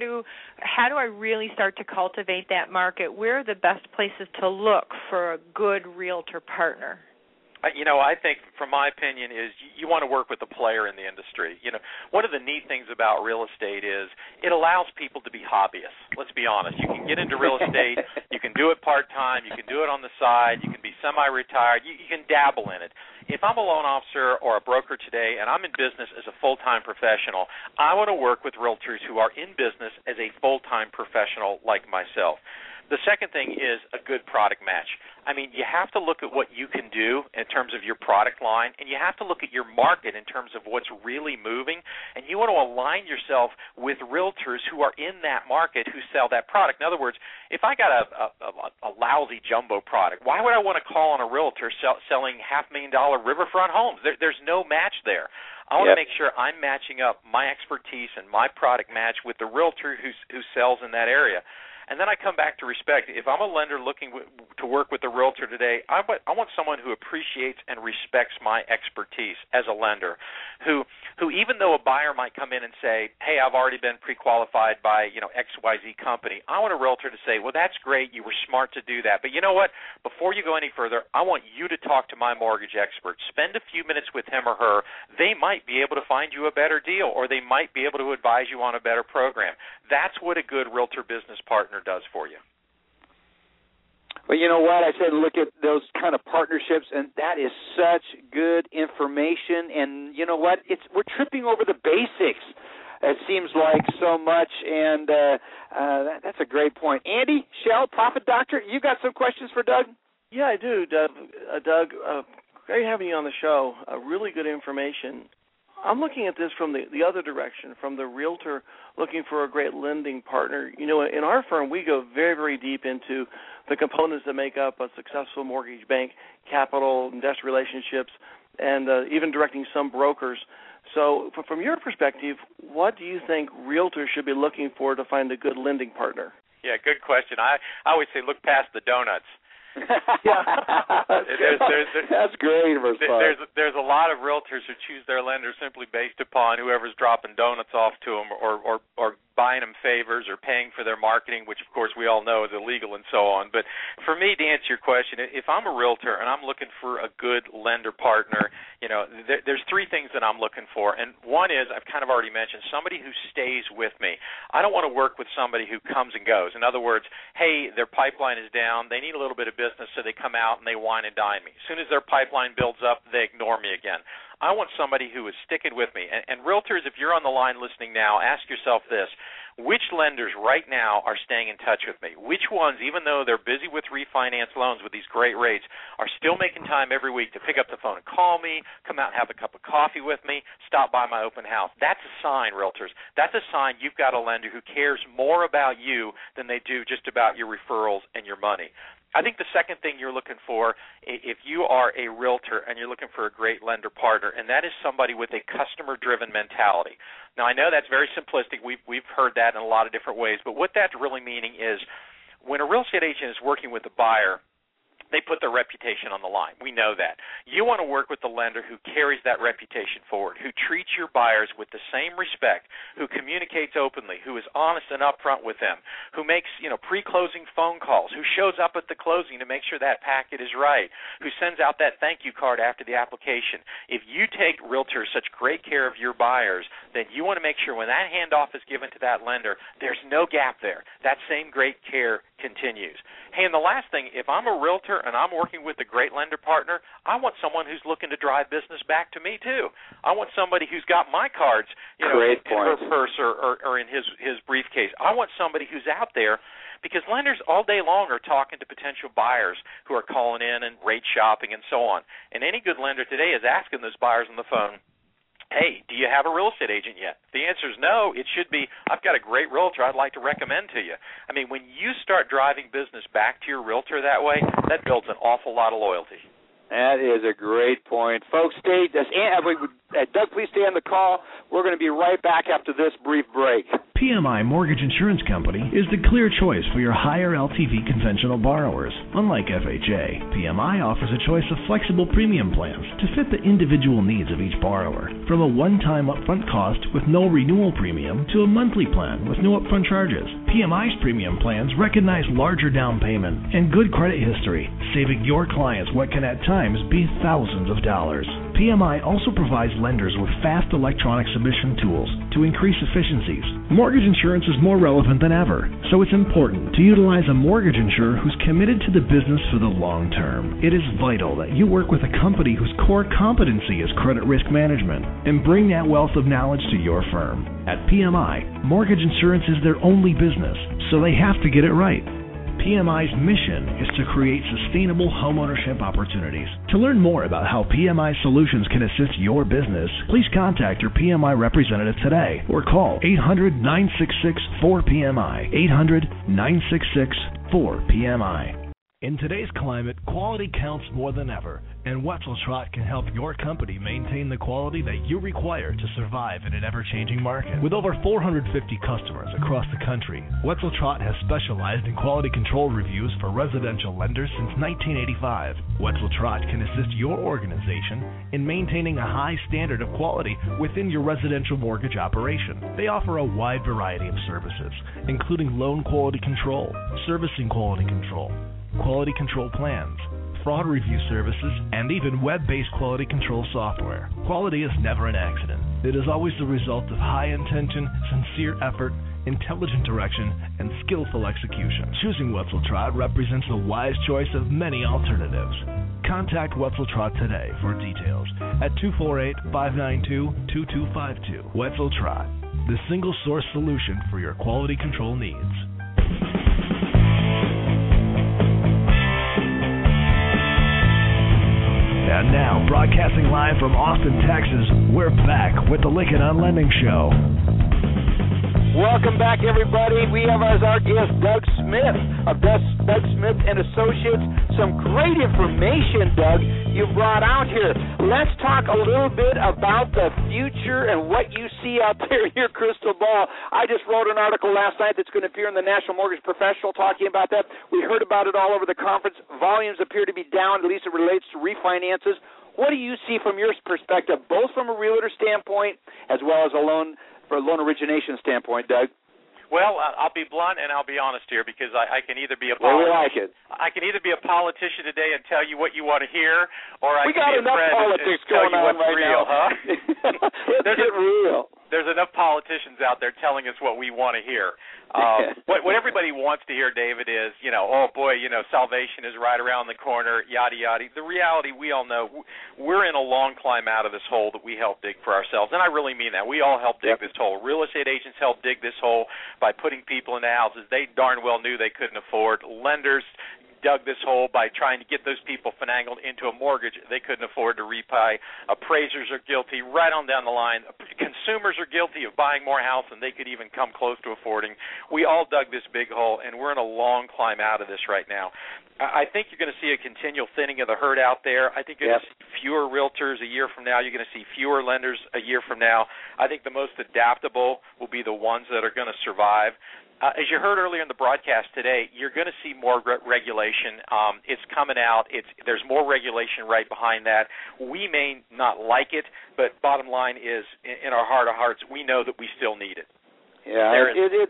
how do I really start to cultivate that market? Where are the best places to look for a good realtor partner? You know, I think, from my opinion, is you want to work with a player in the industry. You know, one of the neat things about real estate is it allows people to be hobbyists. Let's be honest. You can get into real estate. You can do it part-time. You can do it on the side. You can be semi-retired. You can dabble in it. If I'm a loan officer or a broker today and I'm in business as a full-time professional, I want to work with realtors who are in business as a full-time professional like myself. The second thing is a good product match. I mean, you have to look at what you can do in terms of your product line, and you have to look at your market in terms of what's really moving, and you want to align yourself with realtors who are in that market who sell that product. In other words, if I got a lousy jumbo product, why would I want to call on a realtor selling $500,000 riverfront homes? There's no match there. I want to make sure I'm matching up my expertise and my product match with the realtor who sells in that area. And then I come back to respect. If I'm a lender looking to work with a realtor today, I want someone who appreciates and respects my expertise as a lender, who even though a buyer might come in and say, hey, I've already been pre-qualified by, you know, XYZ company, I want a realtor to say, well, that's great, you were smart to do that. But you know what? Before you go any further, I want you to talk to my mortgage expert. Spend a few minutes with him or her. They might be able to find you a better deal, or they might be able to advise you on a better program. That's what a good realtor business partner does for you. Well, you know what? I said look at those kind of partnerships, and that is such good information. And you know what? We're tripping over the basics. It seems like so much, and that's a great point. Andy, Shell, Profit Doctor, you got some questions for Doug? Yeah, I do, Doug. Great having you on the show. Really good information. I'm looking at this from the other direction, from the realtor looking for a great lending partner. You know, in our firm, we go very, very deep into the components that make up a successful mortgage bank, capital, investor relationships, and even directing some brokers. So from your perspective, what do you think realtors should be looking for to find a good lending partner? Yeah, good question. I always say look past the donuts. That's great response. There's a lot of realtors who choose their lenders simply based upon whoever's dropping donuts off to them or buying them favors or paying for their marketing, which of course we all know is illegal and so on. But for me, to answer your question, if I'm a realtor and I'm looking for a good lender partner, you know, there's three things that I'm looking for. And one is, I've kind of already mentioned, somebody who stays with me. I don't want to work with somebody who comes and goes. In other words, hey, their pipeline is down, they need a little bit of business, so they come out and they wine and dine me. As soon as their pipeline builds up, they ignore me again. I want somebody who is sticking with me. And realtors, if you're on the line listening now, ask yourself this. Which lenders right now are staying in touch with me? Which ones, even though they're busy with refinance loans with these great rates, are still making time every week to pick up the phone and call me, come out and have a cup of coffee with me, stop by my open house? That's a sign, realtors. That's a sign you've got a lender who cares more about you than they do just about your referrals and your money. I think the second thing you're looking for, if you are a realtor and you're looking for a great lender partner, and that is somebody with a customer-driven mentality. Now, I know that's very simplistic. We've heard that in a lot of different ways, but what that's really meaning is when a real estate agent is working with a buyer, they put their reputation on the line. We know that. You want to work with the lender who carries that reputation forward, who treats your buyers with the same respect, who communicates openly, who is honest and upfront with them, who makes, pre-closing phone calls, who shows up at the closing to make sure that packet is right, who sends out that thank you card after the application. If you take realtors such great care of your buyers, then you want to make sure when that handoff is given to that lender, there's no gap there. That same great care continues. Hey, and the last thing, if I'm a realtor and I'm working with a great lender partner, I want someone who's looking to drive business back to me too. I want somebody who's got my cards, in her purse or in his briefcase. I want somebody who's out there, because lenders all day long are talking to potential buyers who are calling in and rate shopping and so on. And any good lender today is asking those buyers on the phone, hey, do you have a real estate agent yet? If the answer is no, it should be, I've got a great realtor I'd like to recommend to you. I mean, when you start driving business back to your realtor that way, that builds an awful lot of loyalty. That is a great point. Folks, Doug, please stay on the call. We're going to be right back after this brief break. PMI Mortgage Insurance Company is the clear choice for your higher LTV conventional borrowers. Unlike FHA, PMI offers a choice of flexible premium plans to fit the individual needs of each borrower. From a one-time upfront cost with no renewal premium to a monthly plan with no upfront charges, PMI's premium plans recognize larger down payment and good credit history, saving your clients what can at times be thousands of dollars. PMI also provides lenders with fast electronic submission tools to increase efficiencies. Mortgage insurance is more relevant than ever, so it's important to utilize a mortgage insurer who's committed to the business for the long term. It is vital that you work with a company whose core competency is credit risk management and bring that wealth of knowledge to your firm. At PMI, mortgage insurance is their only business, so they have to get it right. PMI's mission is to create sustainable homeownership opportunities. To learn more about how PMI Solutions can assist your business, please contact your PMI representative today or call 800-966-4PMI, 800-966-4PMI. In today's climate, quality counts more than ever, and Wetzel Trott can help your company maintain the quality that you require to survive in an ever-changing market. With over 450 customers across the country, Wetzel Trott has specialized in quality control reviews for residential lenders since 1985. Wetzel Trott can assist your organization in maintaining a high standard of quality within your residential mortgage operation. They offer a wide variety of services, including loan quality control, servicing quality control plans, fraud review services, and even web-based quality control software. Quality is never an accident. It is always the result of high intention, sincere effort, intelligent direction, and skillful execution. Choosing Wetzel Trott represents the wise choice of many alternatives. Contact Wetzel Trott today for details at 248-592-2252. Wetzel Trott, the single source solution for your quality control needs. And now, broadcasting live from Austin, Texas, we're back with the Lykken on Lending Show. Welcome back, everybody. We have as our guest Doug Smith of Doug Smith and Associates. Some great information, Doug, you brought out here. Let's talk a little bit about the future and what you see out there in your crystal ball. I just wrote an article last night that's going to appear in the National Mortgage Professional talking about that. We heard about it all over the conference. Volumes appear to be down, at least it relates to refinances. What do you see from your perspective, both from a realtor standpoint as well as a loan origination standpoint, Doug? Well, I'll be blunt and I'll be honest here, because I can either be a I can either be a politician today and tell you what you want to hear, or I can be a friend and tell you what's real, huh? Let's get real. There's enough politicians out there telling us what we want to hear. What everybody wants to hear, David, is, oh boy, salvation is right around the corner, yada yada. The reality, we all know, we're in a long climb out of this hole that we helped dig for ourselves, and I really mean that. We all helped dig this hole. Real estate agents helped dig this hole by putting people into houses they darn well knew they couldn't afford. Lenders dug this hole by trying to get those people finagled into a mortgage they couldn't afford to repay. Appraisers are guilty right on down the line. Consumers are guilty of buying more house than they could even come close to affording. We all dug this big hole, and we're in a long climb out of this right now. I think you're going to see a continual thinning of the herd out there. I think you're going to see fewer realtors a year from now. You're going to see fewer lenders a year from now. I think the most adaptable will be the ones that are going to survive. As you heard earlier in the broadcast today, you're going to see more regulation. It's coming out. There's more regulation right behind that. We may not like it, but bottom line is, in our heart of hearts, we know that we still need it. Yeah,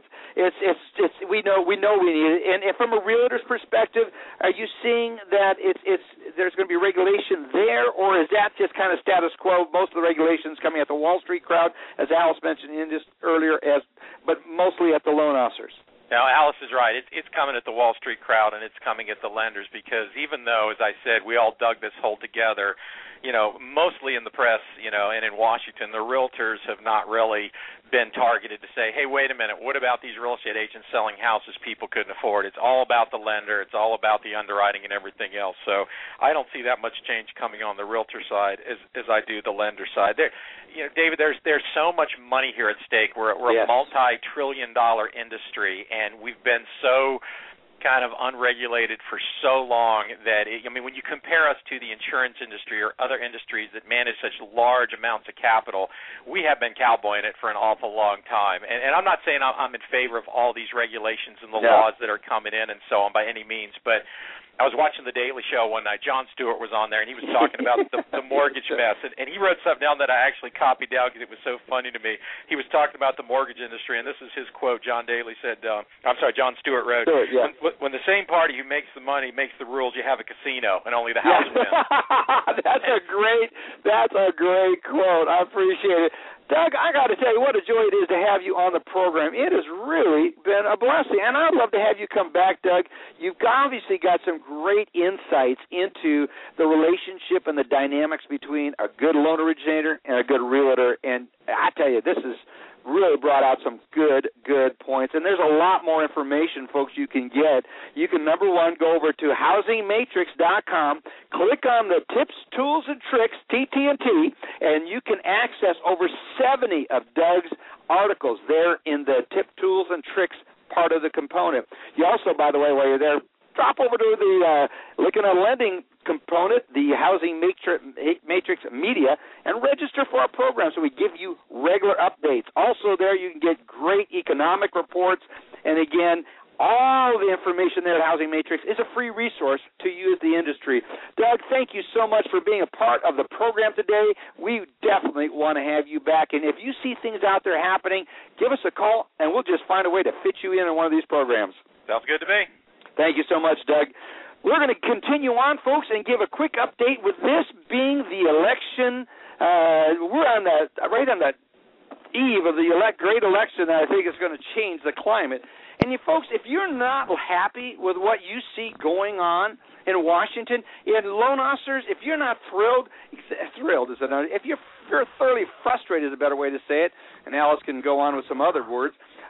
it's we know we need it. And from a realtor's perspective, are you seeing that there's going to be regulation there, or is that just kind of status quo? Most of the regulations coming at the Wall Street crowd, as Alice mentioned earlier, but mostly at the loan officers. Now, Alice is right. It's coming at the Wall Street crowd, and it's coming at the lenders, because even though, as I said, we all dug this hole together, mostly in the press, and in Washington, the realtors have not really been targeted to say, hey, wait a minute, what about these real estate agents selling houses people couldn't afford? It's all about the lender. It's all about the underwriting and everything else. So I don't see that much change coming on the realtor side as I do the lender side. David, there's so much money here at stake. We're a multi-trillion-dollar industry, and we've been so kind of unregulated for so long that, when you compare us to the insurance industry or other industries that manage such large amounts of capital, we have been cowboying it for an awful long time. And I'm not saying I'm in favor of all these regulations and the laws that are coming in and so on by any means, but I was watching The Daily Show one night. Jon Stewart was on there, and he was talking about the mortgage mess. And he wrote something down that I actually copied down because it was so funny to me. He was talking about the mortgage industry, and this is his quote. Jon Stewart wrote, when the same party who makes the money makes the rules, you have a casino, and only the house wins. That's a great quote. I appreciate it. Doug, I got to tell you what a joy it is to have you on the program. It has really been a blessing, and I'd love to have you come back, Doug. You've obviously got some great insights into the relationship and the dynamics between a good loan originator and a good realtor, and I tell you, this is really brought out some good points. And there's a lot more information, folks, you can get. You can, number one, go over to housingmatrix.com, click on the Tips, Tools, and Tricks, TT&T, and you can access over 70 of Doug's articles there in the Tip, Tools, and Tricks part of the component. You also, by the way, while you're there, drop over to the Lykken on Lending component, the Housing Matrix Media, and register for our program so we give you regular updates. Also there you can get great economic reports, and again, all the information there at Housing Matrix is a free resource to you as the industry. Doug, thank you so much for being a part of the program today. We definitely want to have you back, and if you see things out there happening, give us a call, and we'll just find a way to fit you in one of these programs. Sounds good to me. Thank you so much, Doug. We're going to continue on, folks, and give a quick update with this being the election. We're right on the eve of the great election that I think is going to change the climate. And you folks, if you're not happy with what you see going on in Washington, in loan officers, if you're not thrilled is another. If you're thoroughly frustrated is a better way to say it, and Alice can go on with some other words,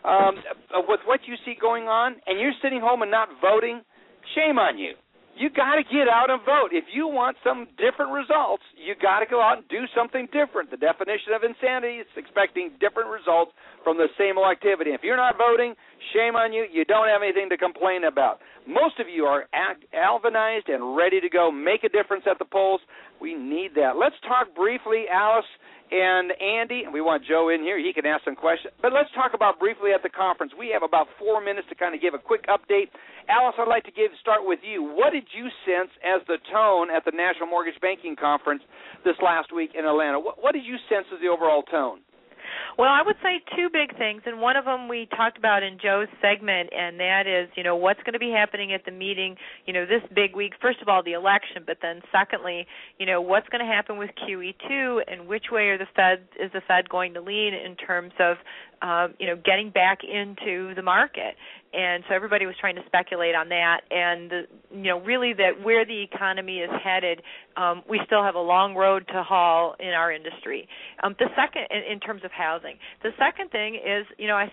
with what you see going on, and you're sitting home and not voting, shame on you. You got to get out and vote. If you want some different results, you got to go out and do something different. The definition of insanity is expecting different results from the same old activity. If you're not voting, shame on you. You don't have anything to complain about. Most of you are galvanized and ready to go make a difference at the polls. We need that. Let's talk briefly, Alice and Andy, and we want Joe in here. He can ask some questions. But let's talk about briefly at the conference. We have about 4 minutes to kind of give a quick update. Alice, I'd like to start with you. What did you sense as the tone at the National Mortgage Banking Conference this last week in Atlanta? What did you sense as the overall tone? Well, I would say two big things, and one of them we talked about in Joe's segment, and that is, what's going to be happening at the meeting, this big week. First of all, the election, but then secondly, what's going to happen with QE2, and which way is the Fed going to lean in terms of, getting back into the market. And so everybody was trying to speculate on that, and really that where the economy is headed, we still have a long road to haul in our industry. The second, in terms of housing, the second thing is,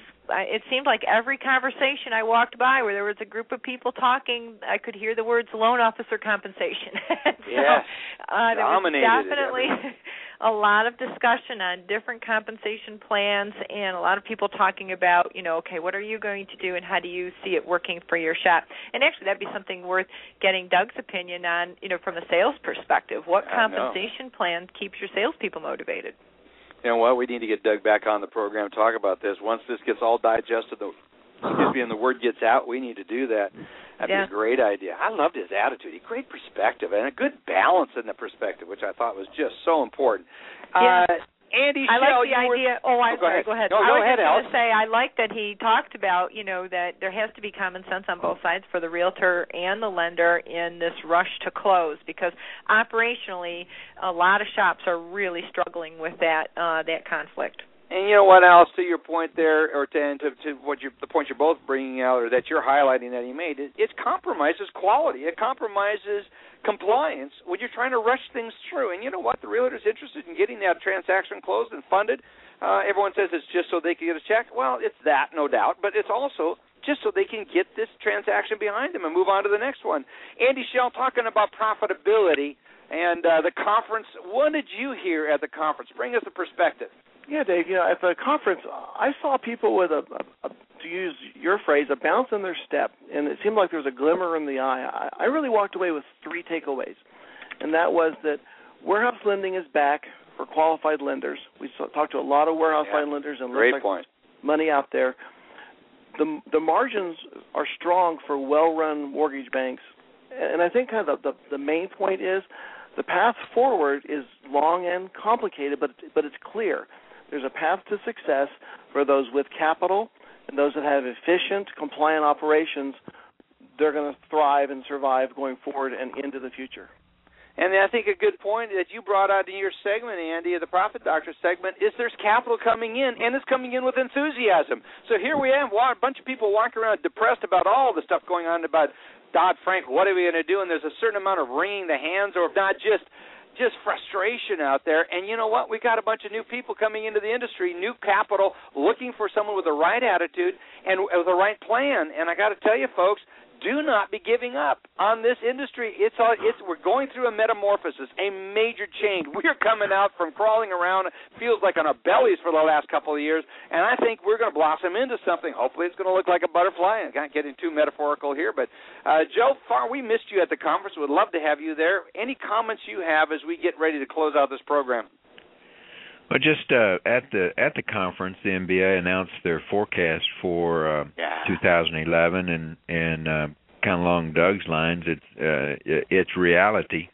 it seemed like every conversation I walked by where there was a group of people talking, I could hear the words loan officer compensation. Yes, there was definitely a lot of discussion on different compensation plans, and a lot of people talking about, okay, what are you going to do and how do you see it working for your shop? And actually that'd be something worth getting Doug's opinion on, from a sales perspective. What compensation plan keeps your salespeople motivated? You know what? We need to get Doug back on the program to talk about this. Once this gets all digested, and the word gets out, we need to do that. That'd be a great idea. I loved his attitude. Great perspective and a good balance in the perspective, which I thought was just so important. Yeah. Andy, I like the idea. Go ahead. No, go ahead, I was just going to say, I like that he talked about, that there has to be common sense on both sides for the realtor and the lender in this rush to close, because operationally, a lot of shops are really struggling with that conflict. And you know what, Alice, to your point there, or to the point you're both bringing out, or that you're highlighting that he made, it compromises quality. It compromises compliance when you're trying to rush things through. And you know what? The realtor's interested in getting that transaction closed and funded. Everyone says it's just so they can get a check. Well, it's that, no doubt, but it's also just so they can get this transaction behind them and move on to the next one. Andy Schell, talking about profitability and the conference. What did you hear at the conference? Bring us a perspective. Yeah, Dave, at the conference, I saw people with to use your phrase, a bounce in their step, and it seemed like there was a glimmer in the eye. I really walked away with three takeaways, and that was that warehouse lending is back for qualified lenders. We talked to a lot of warehouse line lenders, and great point. Money out there. The margins are strong for well-run mortgage banks, and I think kind of the main point is the path forward is long and complicated, but it's clear. There's a path to success for those with capital and those that have efficient, compliant operations. They're going to thrive and survive going forward and into the future. And I think a good point that you brought out in your segment, Andy, the Profit Doctor segment, is there's capital coming in, and it's coming in with enthusiasm. So here we have a bunch of people walking around depressed about all the stuff going on about Dodd-Frank. What are we going to do? And there's a certain amount of wringing the hands, or if not just frustration out there. And you know what? We got a bunch of new people coming into the industry, new capital, looking for someone with the right attitude and with the right plan. And I got to tell you, folks, do not be giving up on this industry. We're going through a metamorphosis, a major change. We're coming out from crawling around, feels like on our bellies for the last couple of years, and I think we're going to blossom into something. Hopefully it's going to look like a butterfly. I'm not getting too metaphorical here, but Joe Farr, we missed you at the conference. Would love to have you there. Any comments you have as we get ready to close out this program? Well, just at the conference, the MBA announced their forecast for 2011, and kind of along Doug's lines, it's reality.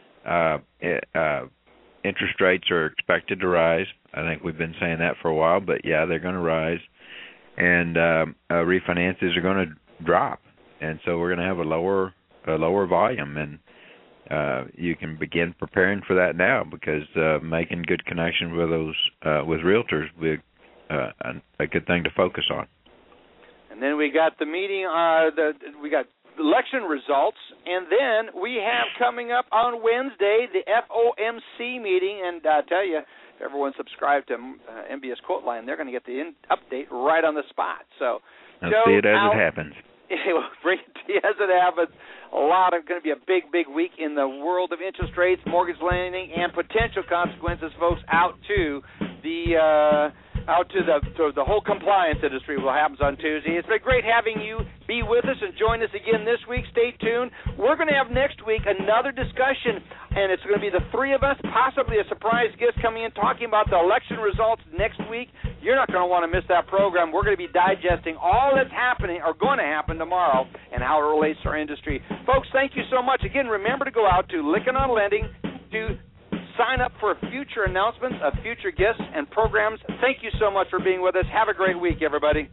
Interest rates are expected to rise. I think we've been saying that for a while, but they're going to rise, and refinances are going to drop, and so we're going to have a lower volume, and you can begin preparing for that now, because making good connections with those with realtors will be a good thing to focus on. And then we got the meeting. We got election results, and then we have coming up on Wednesday the FOMC meeting. And I tell you, if everyone subscribed to MBS Quote Line, they're going to get the update right on the spot. So, I'll see it as it happens. Bring it to you as it happens. Going to be a big week in the world of interest rates, mortgage lending, and potential consequences, folks, out to the whole compliance industry. What happens on Tuesday. It's been great having you be with us and join us again this week. Stay tuned. We're going to have next week another discussion, and it's going to be the three of us, possibly a surprise guest coming in talking about the election results next week. You're not going to want to miss that program. We're going to be digesting all that's happening or going to happen tomorrow and how it relates to our industry. Folks, thank you so much. Again, remember to go out to Lykken on Lending to sign up for future announcements of future guests and programs. Thank you so much for being with us. Have a great week, everybody.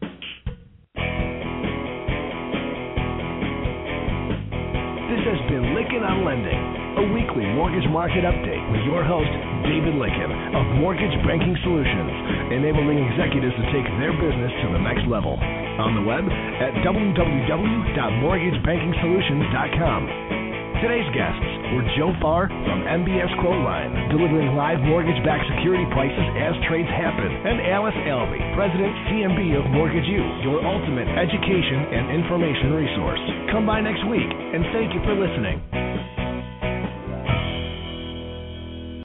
This has been Lykken on Lending, a weekly mortgage market update with your host, David Lykken of Mortgage Banking Solutions, enabling executives to take their business to the next level. On the web at www.mortgagebankingsolutions.com. Today's guests were Joe Farr from MBS Quoteline, delivering live mortgage-backed security prices as trades happen, and Alice Alvey, President CMB of Mortgage U, your ultimate education and information resource. Come by next week, and thank you for listening.